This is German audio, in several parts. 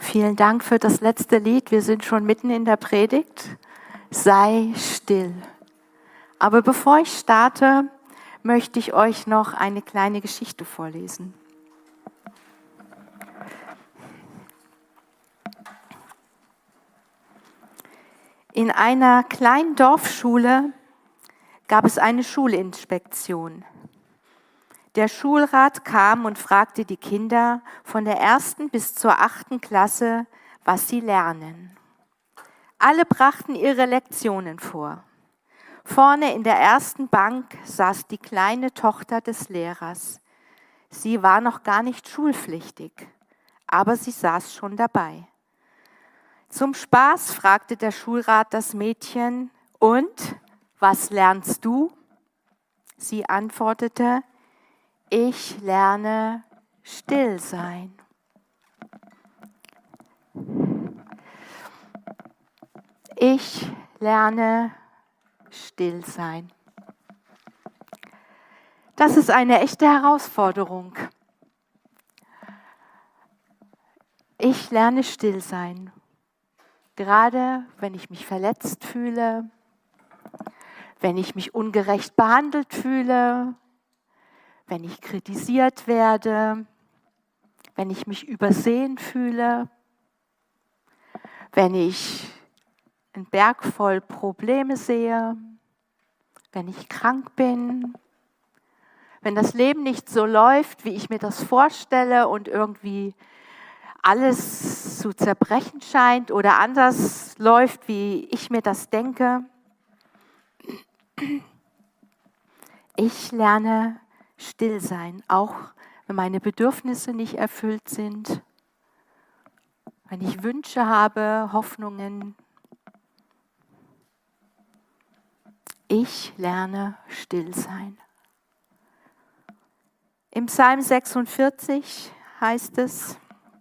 Vielen Dank für das letzte Lied. Wir sind schon mitten in der Predigt. Sei still. Aber bevor ich starte, möchte ich euch noch eine kleine Geschichte vorlesen. In einer kleinen Dorfschule gab es eine Schulinspektion. Der Schulrat kam und fragte die Kinder von der 1. bis zur 8. Klasse, was sie lernen. Alle brachten ihre Lektionen vor. Vorne in der ersten Bank saß die kleine Tochter des Lehrers. Sie war noch gar nicht schulpflichtig, aber sie saß schon dabei. Zum Spaß fragte der Schulrat das Mädchen: Und, was lernst du? Sie antwortete: Ich lerne still sein. Ich lerne still sein. Das ist eine echte Herausforderung. Ich lerne still sein. Gerade wenn ich mich verletzt fühle, wenn ich mich ungerecht behandelt fühle, wenn ich kritisiert werde, wenn ich mich übersehen fühle, wenn ich einen Berg voll Probleme sehe, wenn ich krank bin, wenn das Leben nicht so läuft, wie ich mir das vorstelle und irgendwie alles zu zerbrechen scheint oder anders läuft, wie ich mir das denke. Ich lerne still sein, auch wenn meine Bedürfnisse nicht erfüllt sind, wenn ich Wünsche habe, Hoffnungen. Ich lerne still sein. Im Psalm 46 heißt es: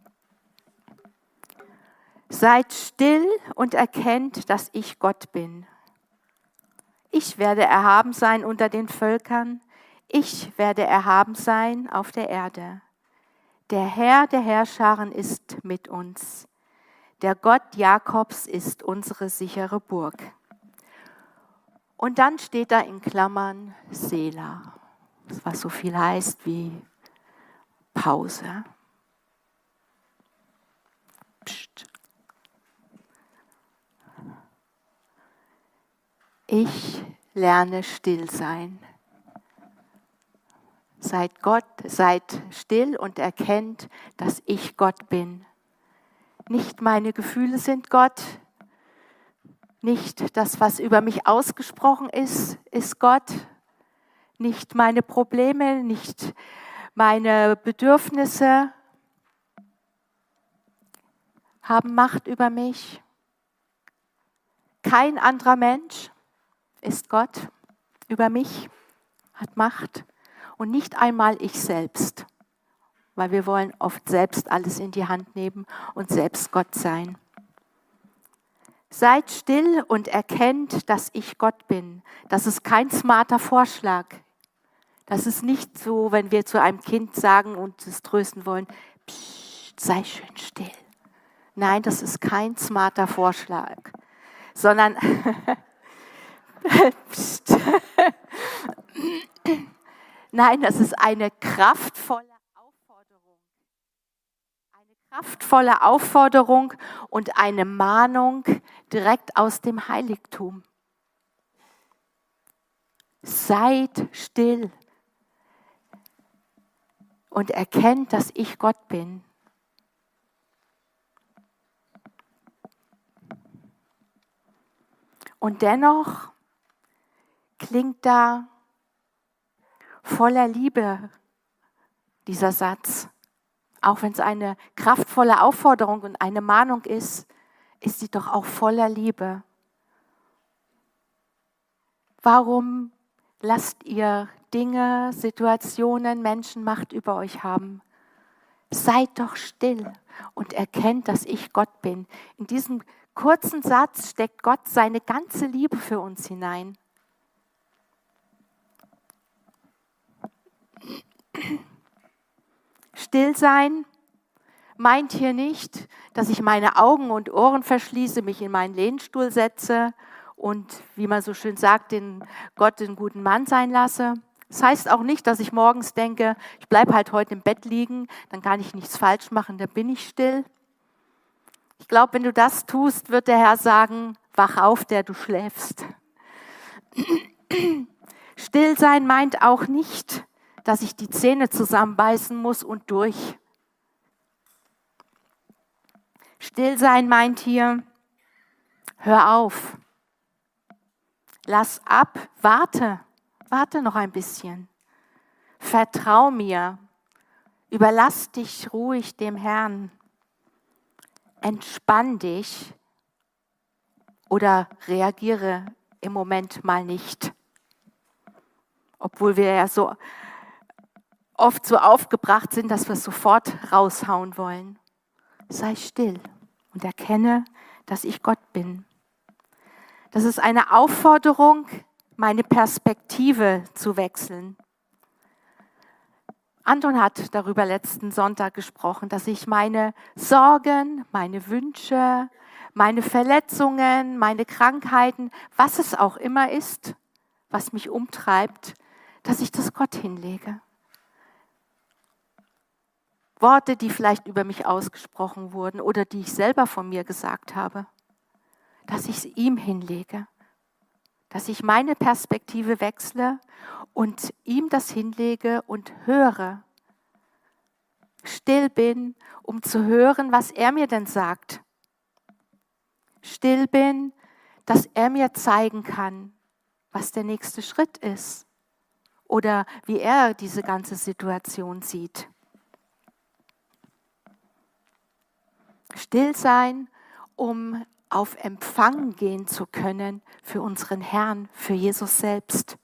Seid still und erkennt, dass ich Gott bin. Ich werde erhaben sein unter den Völkern. Ich werde erhaben sein auf der Erde. Der Herr der Heerscharen ist mit uns. Der Gott Jakobs ist unsere sichere Burg. Und dann steht da in Klammern Selah, was so viel heißt wie Pause. Psst. Ich lerne still sein. Seid still und erkennt, dass ich Gott bin. Nicht meine Gefühle sind Gott. Nicht das, was über mich ausgesprochen ist, ist Gott. Nicht meine Probleme, nicht meine Bedürfnisse haben Macht über mich. Kein anderer Mensch ist Gott über mich, hat Macht. Und nicht einmal ich selbst, weil wir wollen oft selbst alles in die Hand nehmen und selbst Gott sein. Seid still und erkennt, dass ich Gott bin. Das ist kein smarter Vorschlag. Das ist nicht so, wenn wir zu einem Kind sagen und es trösten wollen: Psst, sei schön still. Nein, das ist kein smarter Vorschlag, sondern Psst. Nein, das ist eine kraftvolle Aufforderung. Eine kraftvolle Aufforderung und eine Mahnung direkt aus dem Heiligtum. Seid still und erkennt, dass ich Gott bin. Und dennoch klingt da voller Liebe dieser Satz. Auch wenn es eine kraftvolle Aufforderung und eine Mahnung ist, ist sie doch auch voller Liebe. Warum lasst ihr Dinge, Situationen, Menschen Macht über euch haben? Seid doch still und erkennt, dass ich Gott bin. In diesem kurzen Satz steckt Gott seine ganze Liebe für uns hinein. Still sein meint hier nicht, dass ich meine Augen und Ohren verschließe, mich in meinen Lehnstuhl setze und, wie man so schön sagt, den Gott den guten Mann sein lasse. Das heißt auch nicht, dass ich morgens denke, ich bleibe halt heute im Bett liegen, dann kann ich nichts falsch machen, dann bin ich still. Ich glaube, wenn du das tust, wird der Herr sagen, wach auf, der du schläfst. Still sein meint auch nicht, dass ich die Zähne zusammenbeißen muss und durch. Still sein meint hier, hör auf, lass ab, warte noch ein bisschen. Vertrau mir, überlass dich ruhig dem Herrn. Entspann dich oder reagiere im Moment mal nicht. Obwohl wir ja so oft so aufgebracht sind, dass wir es sofort raushauen wollen. Sei still und erkenne, dass ich Gott bin. Das ist eine Aufforderung, meine Perspektive zu wechseln. Anton hat darüber letzten Sonntag gesprochen, dass ich meine Sorgen, meine Wünsche, meine Verletzungen, meine Krankheiten, was es auch immer ist, was mich umtreibt, dass ich das Gott hinlege. Worte, die vielleicht über mich ausgesprochen wurden oder die ich selber von mir gesagt habe, dass ich es ihm hinlege, dass ich meine Perspektive wechsle und ihm das hinlege und höre, still bin, um zu hören, was er mir denn sagt. Still bin, dass er mir zeigen kann, was der nächste Schritt ist oder wie er diese ganze Situation sieht. Still sein, um auf Empfang gehen zu können für unseren Herrn, für Jesus selbst.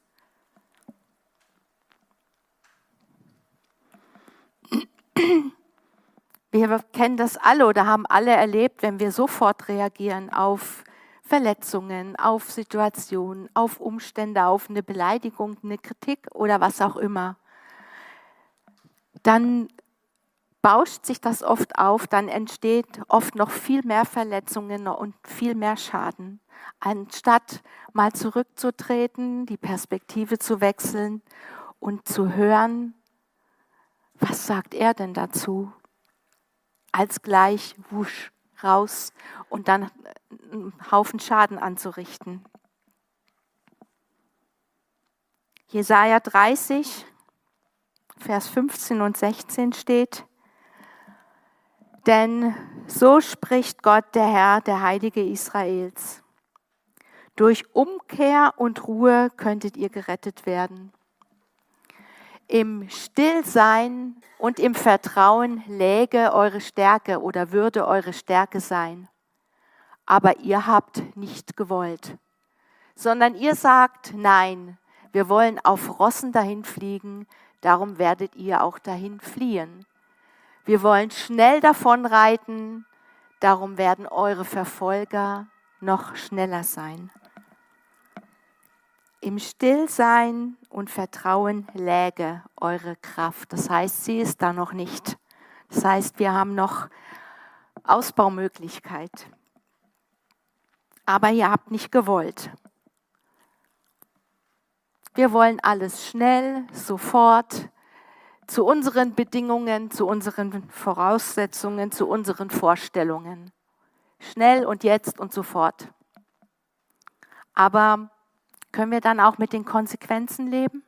Wir kennen das alle oder haben alle erlebt, wenn wir sofort reagieren auf Verletzungen, auf Situationen, auf Umstände, auf eine Beleidigung, eine Kritik oder was auch immer. Dann bauscht sich das oft auf, dann entsteht oft noch viel mehr Verletzungen und viel mehr Schaden. Anstatt mal zurückzutreten, die Perspektive zu wechseln und zu hören, was sagt er denn dazu? Als gleich wusch raus und dann einen Haufen Schaden anzurichten. Jesaja 30, Vers 15 und 16 steht: Denn so spricht Gott, der Herr, der Heilige Israels. Durch Umkehr und Ruhe könntet ihr gerettet werden. Im Stillsein und im Vertrauen läge eure Stärke oder würde eure Stärke sein. Aber ihr habt nicht gewollt, sondern ihr sagt, nein, wir wollen auf Rossen dahin fliegen, darum werdet ihr auch dahin fliehen. Wir wollen schnell davonreiten, darum werden eure Verfolger noch schneller sein. Im Stillsein und Vertrauen läge eure Kraft. Das heißt, sie ist da noch nicht. Das heißt, wir haben noch Ausbaumöglichkeit. Aber ihr habt nicht gewollt. Wir wollen alles schnell, sofort, zu unseren Bedingungen, zu unseren Voraussetzungen, zu unseren Vorstellungen. Schnell und jetzt und sofort. Aber können wir dann auch mit den Konsequenzen leben?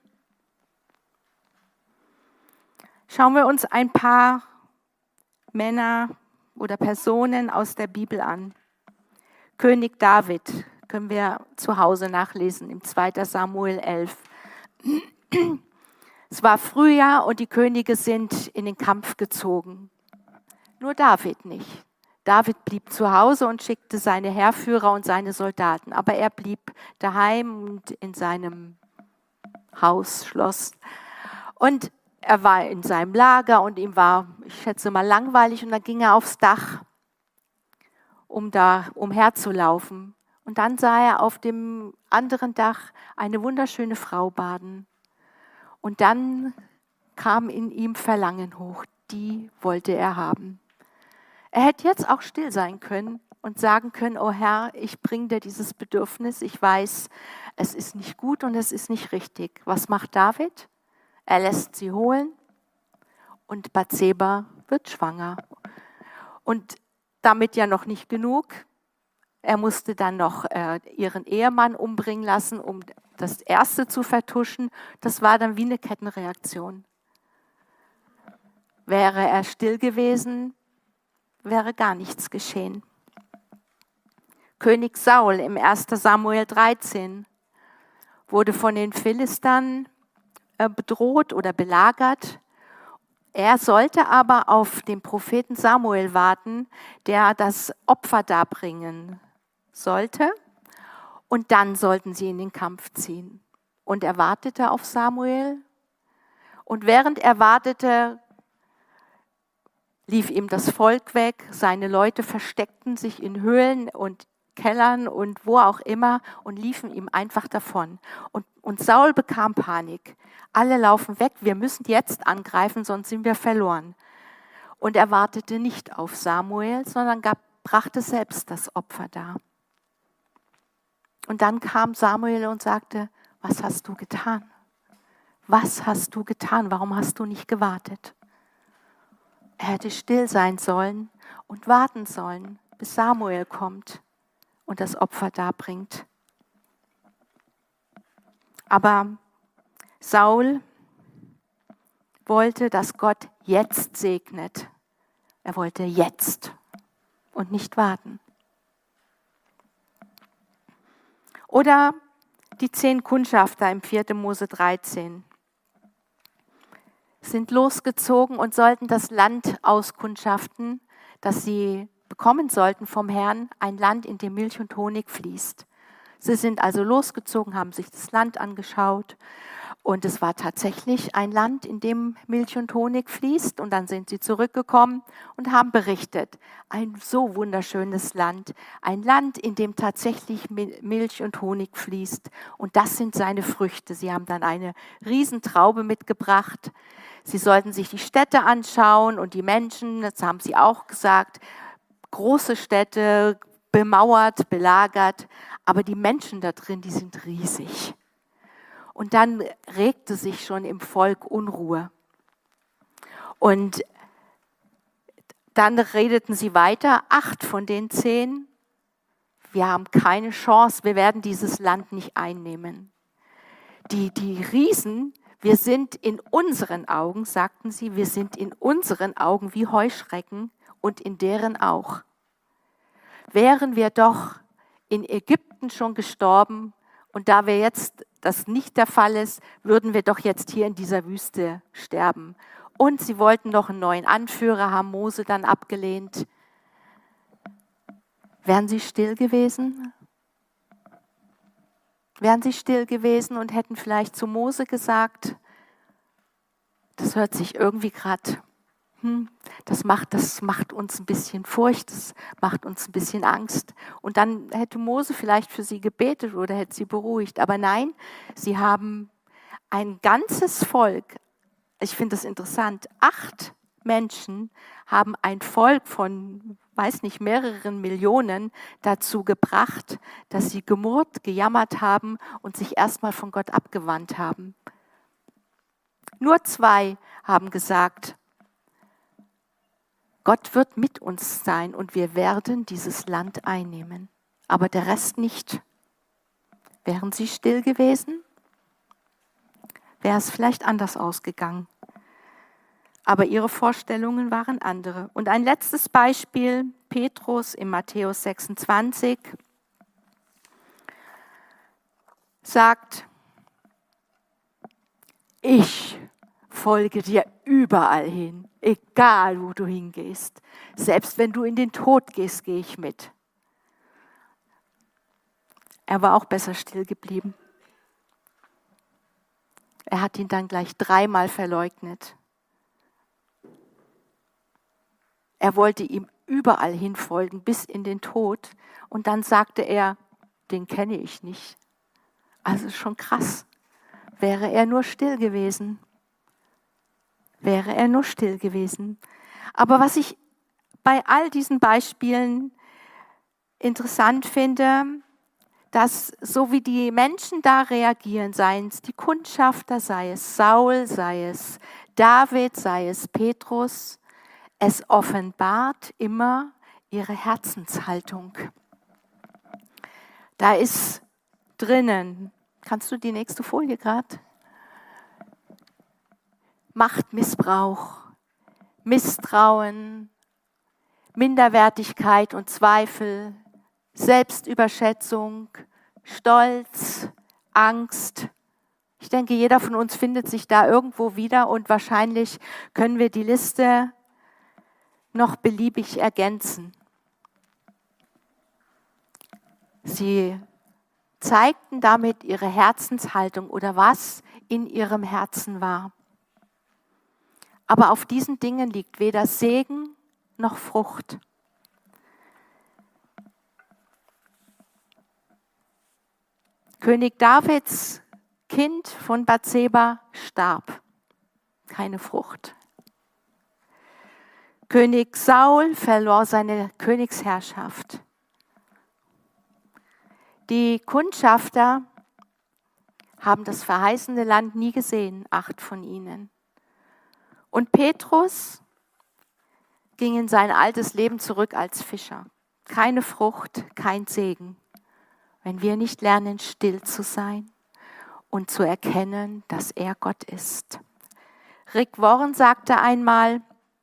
Schauen wir uns ein paar Männer oder Personen aus der Bibel an. König David können wir zu Hause nachlesen im 2. Samuel 11. Es war Frühjahr und die Könige sind in den Kampf gezogen. Nur David nicht. David blieb zu Hause und schickte seine Heerführer und seine Soldaten. Aber er blieb daheim und in seinem Haus, Schloss. Und er war in seinem Lager und ihm war, ich schätze mal, langweilig. Und dann ging er aufs Dach, um da umherzulaufen. Und dann sah er auf dem anderen Dach eine wunderschöne Frau baden. Und dann kam in ihm Verlangen hoch, die wollte er haben. Er hätte jetzt auch still sein können und sagen können, oh Herr, ich bringe dir dieses Bedürfnis, ich weiß, es ist nicht gut und es ist nicht richtig. Was macht David? Er lässt sie holen und Bathseba wird schwanger. Und damit ja noch nicht genug. Er musste dann noch ihren Ehemann umbringen lassen, um das Erste zu vertuschen. Das war dann wie eine Kettenreaktion. Wäre er still gewesen, wäre gar nichts geschehen. König Saul im 1. Samuel 13 wurde von den Philistern bedroht oder belagert. Er sollte aber auf den Propheten Samuel warten, der das Opfer darbringen sollte. Und dann sollten sie in den Kampf ziehen. Und er wartete auf Samuel. Und während er wartete, lief ihm das Volk weg. Seine Leute versteckten sich in Höhlen und Kellern und wo auch immer und liefen ihm einfach davon. Und Saul bekam Panik. Alle laufen weg, wir müssen jetzt angreifen, sonst sind wir verloren. Und er wartete nicht auf Samuel, sondern brachte selbst das Opfer dar. Und dann kam Samuel und sagte, was hast du getan? Was hast du getan? Warum hast du nicht gewartet? Er hätte still sein sollen und warten sollen, bis Samuel kommt und das Opfer darbringt. Aber Saul wollte, dass Gott jetzt segnet. Er wollte jetzt und nicht warten. Oder die 10 Kundschafter im 4. Mose 13 sind losgezogen und sollten das Land auskundschaften, das sie bekommen sollten vom Herrn, ein Land, in dem Milch und Honig fließt. Sie sind also losgezogen, haben sich das Land angeschaut und es war tatsächlich ein Land, in dem Milch und Honig fließt. Und dann sind sie zurückgekommen und haben berichtet, ein so wunderschönes Land, ein Land, in dem tatsächlich Milch und Honig fließt. Und das sind seine Früchte. Sie haben dann eine Riesentraube mitgebracht. Sie sollten sich die Städte anschauen und die Menschen, das haben sie auch gesagt, große Städte, bemauert, belagert, aber die Menschen da drin, die sind riesig. Und dann regte sich schon im Volk Unruhe. Und dann redeten sie weiter, 8 von den 10, wir haben keine Chance, wir werden dieses Land nicht einnehmen. Die Riesen, wir sind in unseren Augen, sagten sie, wir sind in unseren Augen wie Heuschrecken und in deren auch. Wären wir doch in Ägypten schon gestorben und da wir jetzt das nicht der Fall ist, würden wir doch jetzt hier in dieser Wüste sterben. Und sie wollten noch einen neuen Anführer, haben Mose dann abgelehnt. Wären sie still gewesen? Wären sie still gewesen und hätten vielleicht zu Mose gesagt, das hört sich irgendwie gerade, das macht uns ein bisschen Furcht, das macht uns ein bisschen Angst. Und dann hätte Mose vielleicht für sie gebetet oder hätte sie beruhigt. Aber nein, sie haben ein ganzes Volk, ich finde das interessant, 8 Menschen haben ein Volk von, weiß nicht, mehreren Millionen dazu gebracht, dass sie gemurrt, gejammert haben und sich erstmal von Gott abgewandt haben. Nur 2 haben gesagt, Gott wird mit uns sein und wir werden dieses Land einnehmen. Aber der Rest nicht. Wären sie still gewesen, wäre es vielleicht anders ausgegangen. Aber ihre Vorstellungen waren andere. Und ein letztes Beispiel, Petrus in Matthäus 26 sagt, ich folge dir überall hin, egal wo du hingehst. Selbst wenn du in den Tod gehst, gehe ich mit. Er war auch besser still geblieben. Er hat ihn dann gleich 3-mal verleugnet. Er wollte ihm überall hin folgen, bis in den Tod. Und dann sagte er, den kenne ich nicht. Also schon krass. Wäre er nur still gewesen. Wäre er nur still gewesen. Aber was ich bei all diesen Beispielen interessant finde, dass so wie die Menschen da reagieren, seien es die Kundschafter, sei es Saul, sei es David, sei es Petrus, es offenbart immer ihre Herzenshaltung. Da ist drinnen, kannst du die nächste Folie gerade? Machtmissbrauch, Misstrauen, Minderwertigkeit und Zweifel, Selbstüberschätzung, Stolz, Angst. Ich denke, jeder von uns findet sich da irgendwo wieder und wahrscheinlich können wir die Liste noch beliebig ergänzen. Sie zeigten damit ihre Herzenshaltung oder was in ihrem Herzen war. Aber auf diesen Dingen liegt weder Segen noch Frucht. König Davids Kind von Bathseba starb. Keine Frucht. König Saul verlor seine Königsherrschaft. Die Kundschafter haben das verheißene Land nie gesehen, 8 von ihnen. Und Petrus ging in sein altes Leben zurück als Fischer. Keine Frucht, kein Segen, wenn wir nicht lernen, still zu sein und zu erkennen, dass er Gott ist. Rick Warren sagte einmal,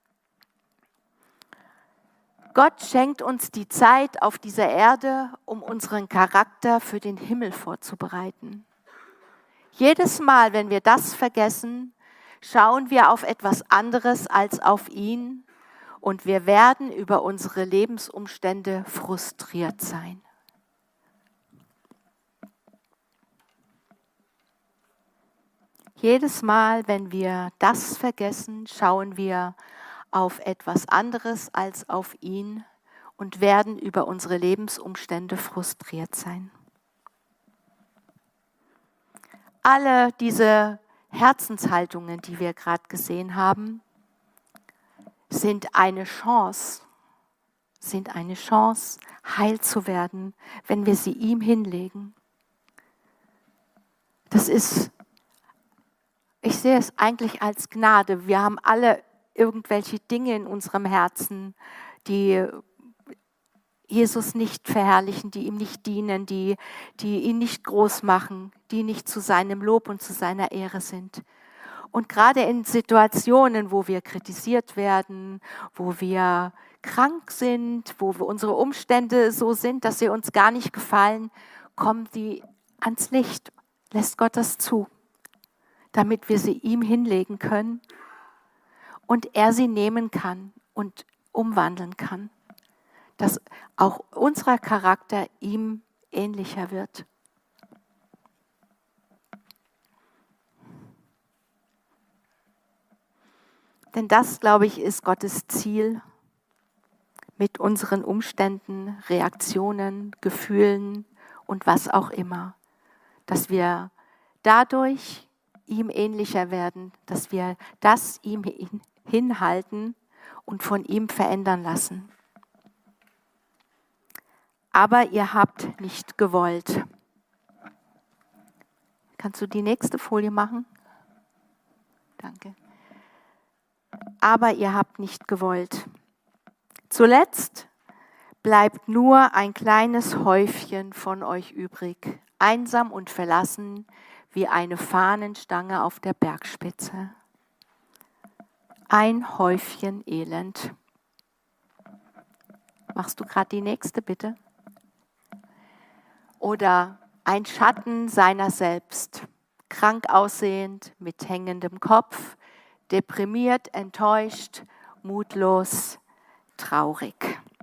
Gott schenkt uns die Zeit auf dieser Erde, um unseren Charakter für den Himmel vorzubereiten. Jedes Mal, wenn wir das vergessen, schauen wir auf etwas anderes als auf ihn und wir werden über unsere Lebensumstände frustriert sein. Jedes Mal, wenn wir das vergessen, schauen wir auf etwas anderes als auf ihn und werden über unsere Lebensumstände frustriert sein. Alle diese Herzenshaltungen, die wir gerade gesehen haben, sind eine Chance, heil zu werden, wenn wir sie ihm hinlegen. Ich sehe es eigentlich als Gnade. Wir haben alle irgendwelche Dinge in unserem Herzen, die Jesus nicht verherrlichen, die ihm nicht dienen, die ihn nicht groß machen, die nicht zu seinem Lob und zu seiner Ehre sind. Und gerade in Situationen, wo wir kritisiert werden, wo wir krank sind, wo unsere Umstände so sind, dass sie uns gar nicht gefallen, kommen die ans Licht, lässt Gott das zu, damit wir sie ihm hinlegen können und er sie nehmen kann und umwandeln kann, dass auch unser Charakter ihm ähnlicher wird. Denn das, glaube ich, ist Gottes Ziel mit unseren Umständen, Reaktionen, Gefühlen und was auch immer. Dass wir dadurch ihm ähnlicher werden, dass wir das ihm hinhalten und von ihm verändern lassen. Aber ihr habt nicht gewollt. Kannst du die nächste Folie machen? Danke. Aber ihr habt nicht gewollt. Zuletzt bleibt nur ein kleines Häufchen von euch übrig, einsam und verlassen wie eine Fahnenstange auf der Bergspitze. Ein Häufchen Elend. Machst du gerade die nächste, bitte? Oder ein Schatten seiner selbst, krank aussehend, mit hängendem Kopf, deprimiert, enttäuscht, mutlos, traurig.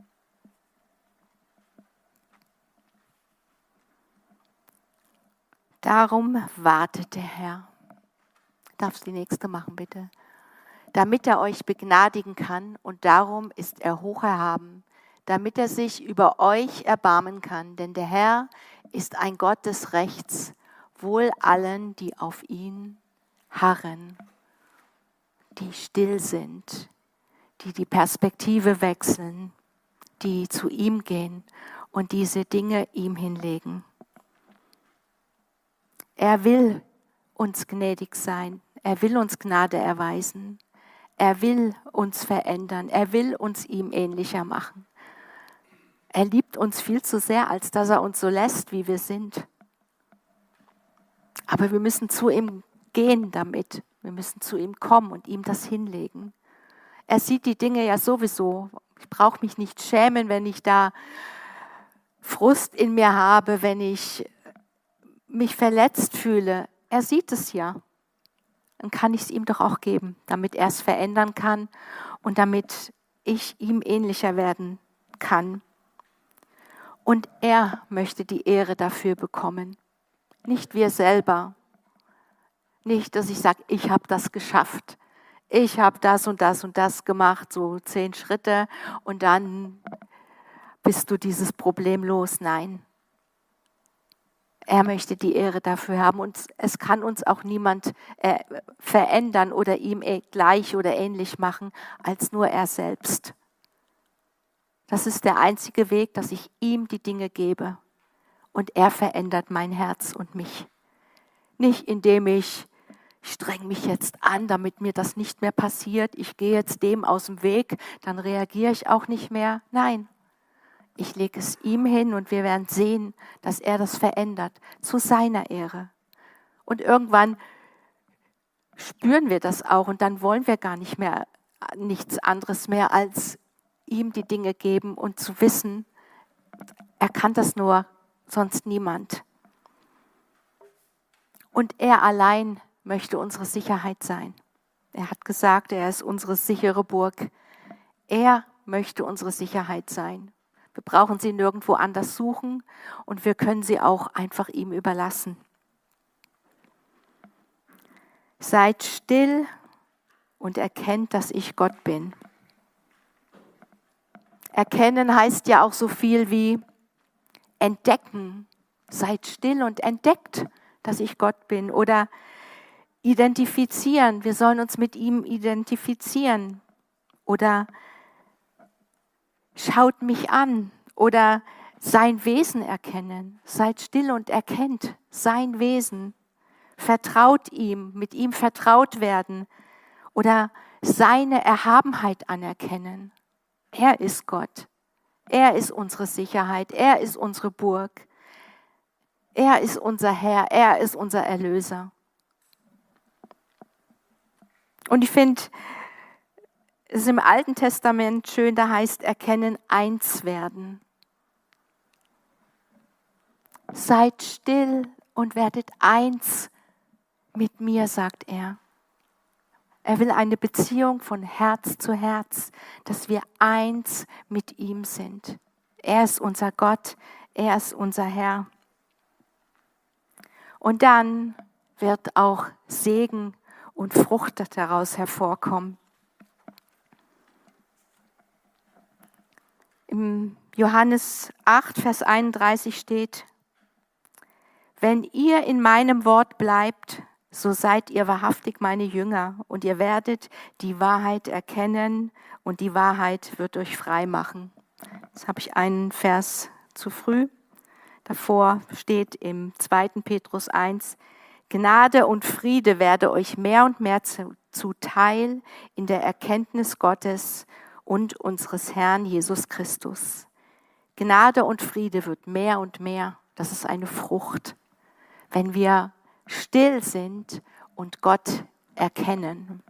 Darum wartet der Herr. Darfst du die nächste machen, bitte? Damit er euch begnadigen kann, und darum ist er hoch erhaben, damit er sich über euch erbarmen kann. Denn der Herr ist ein Gott des Rechts, wohl allen, die auf ihn harren, die still sind, die die Perspektive wechseln, die zu ihm gehen und diese Dinge ihm hinlegen. Er will uns gnädig sein. Er will uns Gnade erweisen. Er will uns verändern. Er will uns ihm ähnlicher machen. Er liebt uns viel zu sehr, als dass er uns so lässt, wie wir sind. Aber wir müssen zu ihm gehen damit. Wir müssen zu ihm kommen und ihm das hinlegen. Er sieht die Dinge ja sowieso. Ich brauche mich nicht schämen, wenn ich da Frust in mir habe, wenn ich mich verletzt fühle. Er sieht es ja. Dann kann ich es ihm doch auch geben, damit er es verändern kann und damit ich ihm ähnlicher werden kann. Und er möchte die Ehre dafür bekommen. Nicht wir selber. Nicht, dass ich sage, ich habe das geschafft. Ich habe das und das und das gemacht, so 10 Schritte und dann bist du dieses Problem los. Nein. Er möchte die Ehre dafür haben und es kann uns auch niemand verändern oder ihm gleich oder ähnlich machen, als nur er selbst. Das ist der einzige Weg, dass ich ihm die Dinge gebe und er verändert mein Herz und mich. Nicht indem ich streng mich jetzt an, damit mir das nicht mehr passiert. Ich gehe jetzt dem aus dem Weg, dann reagiere ich auch nicht mehr. Nein. Ich lege es ihm hin und wir werden sehen, dass er das verändert, zu seiner Ehre. Und irgendwann spüren wir das auch und dann wollen wir gar nicht mehr nichts anderes mehr, als ihm die Dinge geben und zu wissen, er kann das nur, sonst niemand. Und er allein möchte unsere Sicherheit sein. Er hat gesagt, er ist unsere sichere Burg. Er möchte unsere Sicherheit sein. Wir brauchen sie nirgendwo anders suchen und wir können sie auch einfach ihm überlassen. Seid still und erkennt, dass ich Gott bin. Erkennen heißt ja auch so viel wie entdecken. Seid still und entdeckt, dass ich Gott bin. Oder identifizieren. Wir sollen uns mit ihm identifizieren. Oder schaut mich an oder sein Wesen erkennen. Seid still und erkennt sein Wesen. Vertraut ihm, mit ihm vertraut werden oder seine Erhabenheit anerkennen. Er ist Gott. Er ist unsere Sicherheit. Er ist unsere Burg. Er ist unser Herr. Er ist unser Erlöser. Und ich finde, es ist im Alten Testament schön, da heißt erkennen, eins werden. Seid still und werdet eins mit mir, sagt er. Er will eine Beziehung von Herz zu Herz, dass wir eins mit ihm sind. Er ist unser Gott, er ist unser Herr. Und dann wird auch Segen und Frucht daraus hervorkommen. Im Johannes 8, Vers 31 steht, wenn ihr in meinem Wort bleibt, so seid ihr wahrhaftig meine Jünger und ihr werdet die Wahrheit erkennen und die Wahrheit wird euch frei machen. Jetzt habe ich einen Vers zu früh. Davor steht im 2. Petrus 1, Gnade und Friede werde euch mehr und mehr zuteil in der Erkenntnis Gottes und unseres Herrn Jesus Christus. Gnade und Friede wird mehr und mehr. Das ist eine Frucht, wenn wir still sind und Gott erkennen.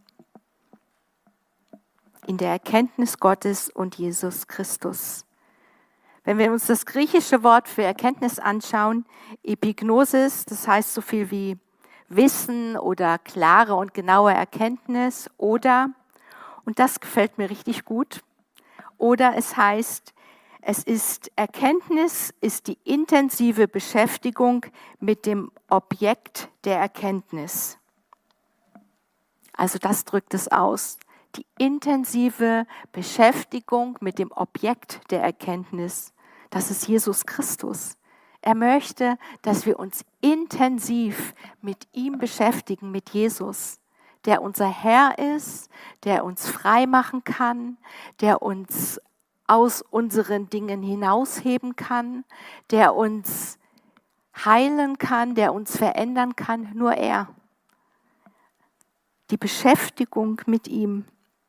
In der Erkenntnis Gottes und Jesus Christus. Wenn wir uns das griechische Wort für Erkenntnis anschauen, Epignosis, das heißt so viel wie Wissen oder klare und genaue Erkenntnis oder, und das gefällt mir richtig gut, oder es heißt, Erkenntnis ist die intensive Beschäftigung mit dem Objekt der Erkenntnis. Also das drückt es aus. Die intensive Beschäftigung mit dem Objekt der Erkenntnis, das ist Jesus Christus. Er möchte, dass wir uns intensiv mit ihm beschäftigen, mit Jesus. der unser Herr ist, der uns frei machen kann, der uns aus unseren Dingen hinausheben kann, der uns heilen kann, der uns verändern kann, nur er. Die Beschäftigung mit ihm.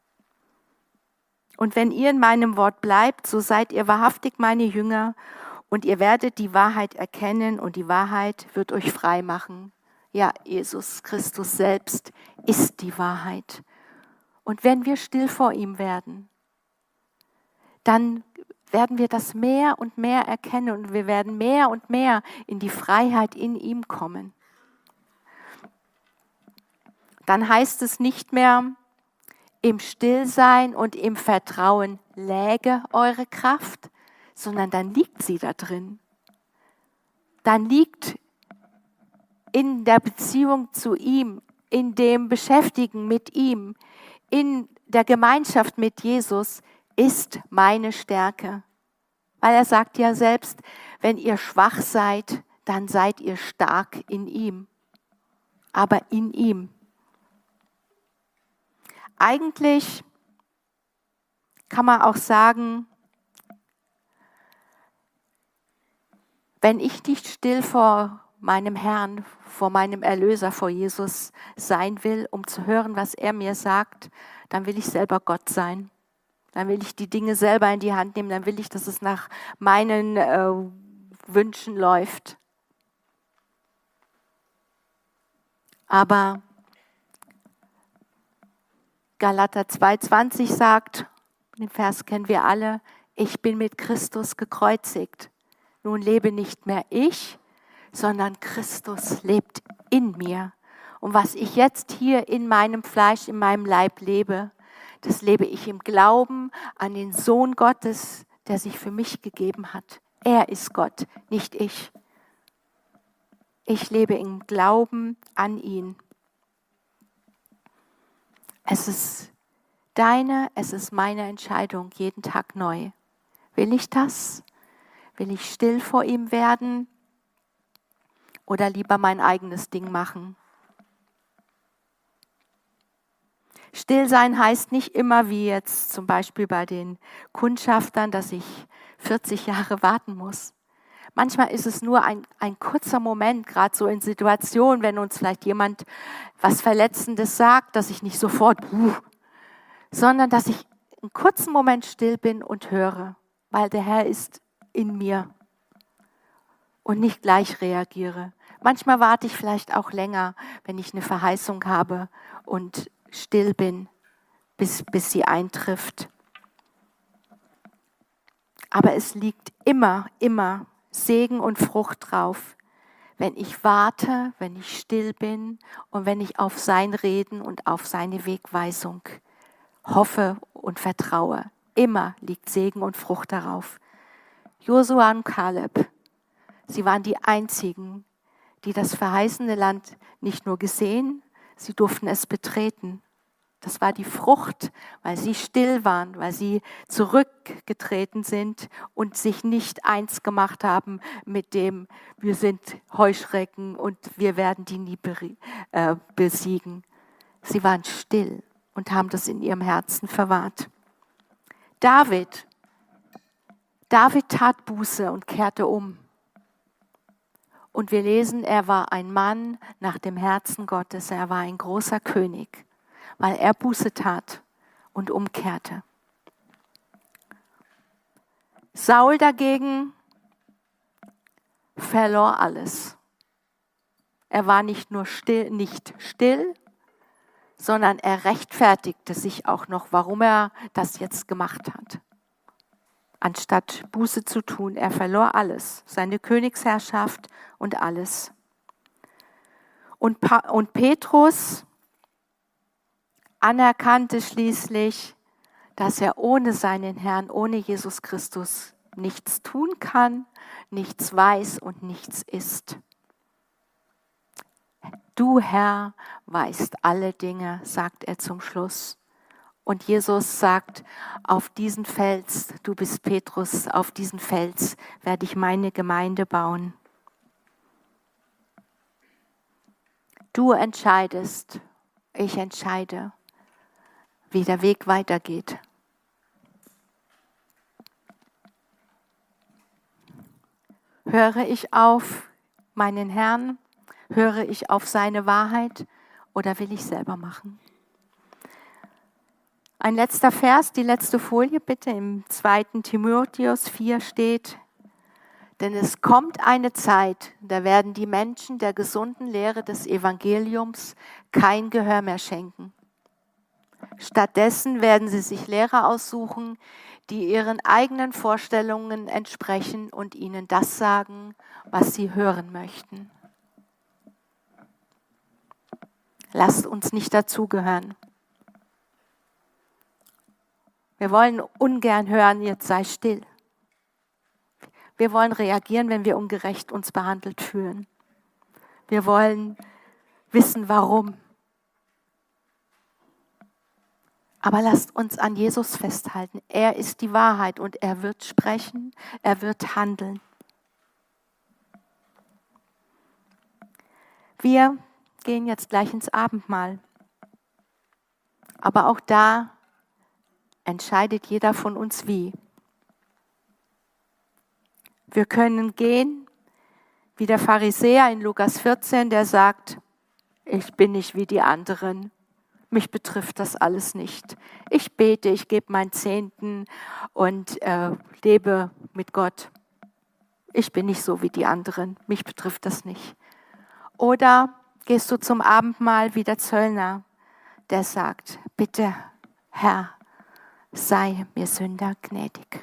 Und wenn ihr in meinem Wort bleibt, so seid ihr wahrhaftig meine Jünger und ihr werdet die Wahrheit erkennen und die Wahrheit wird euch frei machen. Ja, Jesus Christus selbst ist die Wahrheit. Und wenn wir still vor ihm werden, dann werden wir das mehr und mehr erkennen und wir werden mehr und mehr in die Freiheit in ihm kommen. Dann heißt es nicht mehr, im Stillsein und im Vertrauen läge eure Kraft, sondern dann liegt sie da drin. Dann liegt in der Beziehung zu ihm, in dem Beschäftigen mit ihm, in der Gemeinschaft mit Jesus, ist meine Stärke. Weil er sagt ja selbst, wenn ihr schwach seid, dann seid ihr stark in ihm. Aber in ihm. Eigentlich kann man auch sagen, wenn ich nicht still vor meinem Herrn, vor meinem Erlöser, vor Jesus sein will, um zu hören, was er mir sagt, dann will ich selber Gott sein. Dann will ich die Dinge selber in die Hand nehmen, dann will ich, dass es nach meinen Wünschen läuft. Aber Galater 2,20 sagt, den Vers kennen wir alle, ich bin mit Christus gekreuzigt. Nun lebe nicht mehr ich, sondern Christus lebt in mir. Und was ich jetzt hier in meinem Fleisch, in meinem Leib lebe, das lebe ich im Glauben an den Sohn Gottes, der sich für mich gegeben hat. Er ist Gott, nicht ich. Ich lebe im Glauben an ihn. Es ist deine, es ist meine Entscheidung, jeden Tag neu. Will ich das? Will ich still vor ihm werden oder lieber mein eigenes Ding machen? Still sein heißt nicht immer, wie jetzt zum Beispiel bei den Kundschaftern, dass ich 40 Jahre warten muss. Manchmal ist es nur ein kurzer Moment, gerade so in Situationen, wenn uns vielleicht jemand was Verletzendes sagt, dass ich nicht sofort, sondern dass ich einen kurzen Moment still bin und höre, weil der Herr ist in mir und nicht gleich reagiere. Manchmal warte ich vielleicht auch länger, wenn ich eine Verheißung habe und still bin, bis sie eintrifft. Aber es liegt immer Segen und Frucht drauf, wenn ich warte, wenn ich still bin und wenn ich auf sein Reden und auf seine Wegweisung hoffe und vertraue. Immer liegt Segen und Frucht darauf. Josua und Kaleb, sie waren die einzigen, die das verheißene Land nicht nur gesehen, sie durften es betreten. Das war die Frucht, weil sie still waren, weil sie zurückgetreten sind und sich nicht eins gemacht haben mit dem, wir sind Heuschrecken und wir werden die nie besiegen. Sie waren still und haben das in ihrem Herzen verwahrt. David tat Buße und kehrte um. Und wir lesen, er war ein Mann nach dem Herzen Gottes, er war ein großer König, weil er Buße tat und umkehrte. Saul dagegen verlor alles. Er war nicht nur nicht still, sondern er rechtfertigte sich auch noch, warum er das jetzt gemacht hat. Anstatt Buße zu tun, er verlor alles, seine Königsherrschaft und alles. Und Petrus anerkannte schließlich, dass er ohne seinen Herrn, ohne Jesus Christus nichts tun kann, nichts weiß und nichts ist. Du, Herr, weißt alle Dinge, sagt er zum Schluss. Und Jesus sagt, auf diesen Fels, du bist Petrus, auf diesen Fels werde ich meine Gemeinde bauen. Du entscheidest, Ich entscheide, wie der Weg weitergeht. Höre ich auf meinen Herrn? Höre ich auf seine Wahrheit oder will ich selber machen? Ein letzter Vers, die letzte Folie bitte, im 2. Timotheus 4 steht: Denn es kommt eine Zeit, da werden die Menschen der gesunden Lehre des Evangeliums kein Gehör mehr schenken. Stattdessen werden sie sich Lehrer aussuchen, die ihren eigenen Vorstellungen entsprechen und ihnen das sagen, was sie hören möchten. Lasst uns nicht dazugehören. Wir wollen ungern hören, jetzt sei still. Wir wollen reagieren, wenn wir ungerecht uns behandelt fühlen. Wir wollen wissen, warum. Aber lasst uns an Jesus festhalten. Er ist die Wahrheit und er wird sprechen, er wird handeln. Wir gehen jetzt gleich ins Abendmahl. Aber auch da entscheidet jeder von uns wie. Wir können gehen, wie der Pharisäer in Lukas 14, der sagt, ich bin nicht wie die anderen. Mich betrifft das alles nicht. Ich bete, ich gebe meinen Zehnten und lebe mit Gott. Ich bin nicht so wie die anderen. Mich betrifft das nicht. Oder gehst du zum Abendmahl wie der Zöllner, der sagt, bitte, Herr, sei mir Sünder gnädig.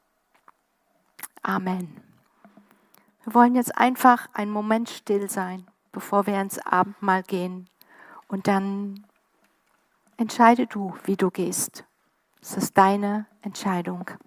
Amen. Wir wollen jetzt einfach einen Moment still sein, bevor wir ins Abendmahl gehen. Und dann entscheide du, wie du gehst. Es ist deine Entscheidung.